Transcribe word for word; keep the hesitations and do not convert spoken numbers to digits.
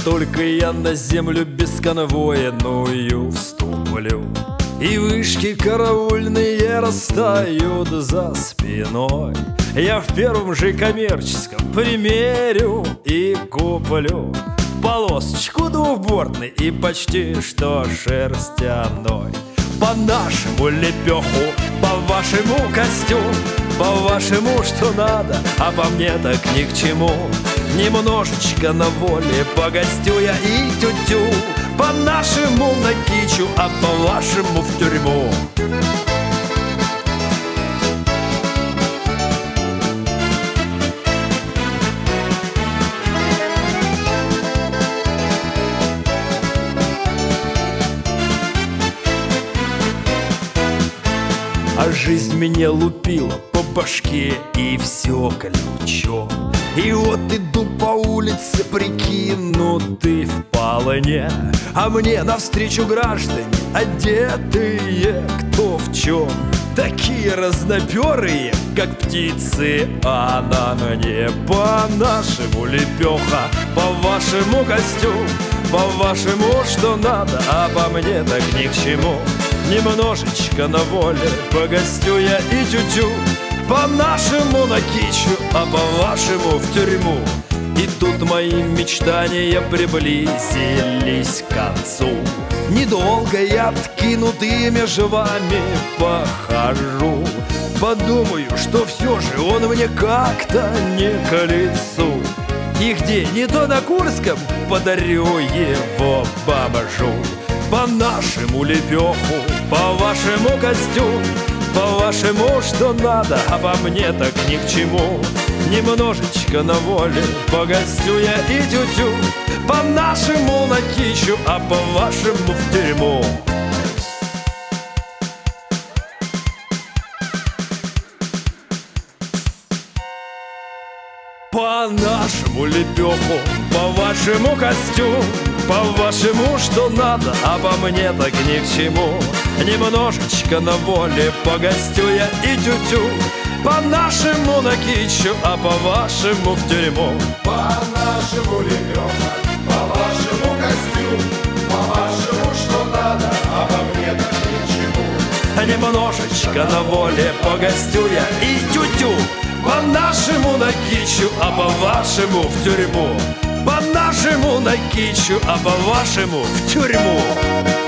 только я на землю бесконвойную вступлю, и вышки караульные растают за спиной, я в первом же коммерческом примерю и куплю полосочку двухбортный и почти что шерстяной. По-нашему лепеху, по-вашему костюм, по-вашему что надо, а по мне так ни к чему. Немножечко на воле погостю я и тю-тю, по-нашему на кичу, а по-вашему в тюрьму. А жизнь меня лупила по башке и все ключом. И вот иду по улице, прикинутый в полне, а мне навстречу граждане, одетые кто в чем. Такие разноперые, как птицы, а на мне по-нашему лепеха, по-вашему костюм, по-вашему что надо, а по мне так ни к чему. Немножечко на воле погостю я и тю-тю, по-нашему на кичу, а по-вашему в тюрьму. И тут мои мечтания приблизились к концу. Недолго я откинутыми жвами похожу, подумаю, что все же он мне как-то не к лицу. И где, не то на Курском, подарю его бомжу. По-нашему лепеху, по-вашему костюм, по-вашему что надо, а по мне так ни к чему. Немножечко на воле погостю я и тю-тю, по-нашему на кичу, а по-вашему в тюрьму. По-нашему лепеху, по-вашему костюм, по-вашему что надо, а по мне так ни к чему. Немножечко на воле погостю я и тю-тю, по-нашему на кичу, а по-вашему в тюрьму. По-нашему лепеха, по-вашему костюм, по-вашему что надо, а по мне так ни к чему. Немножечко на воле погостю я и тю-тю, по-нашему на кичу, а по-вашему в тюрьму. По-нашему на кичу, а по-вашему в тюрьму.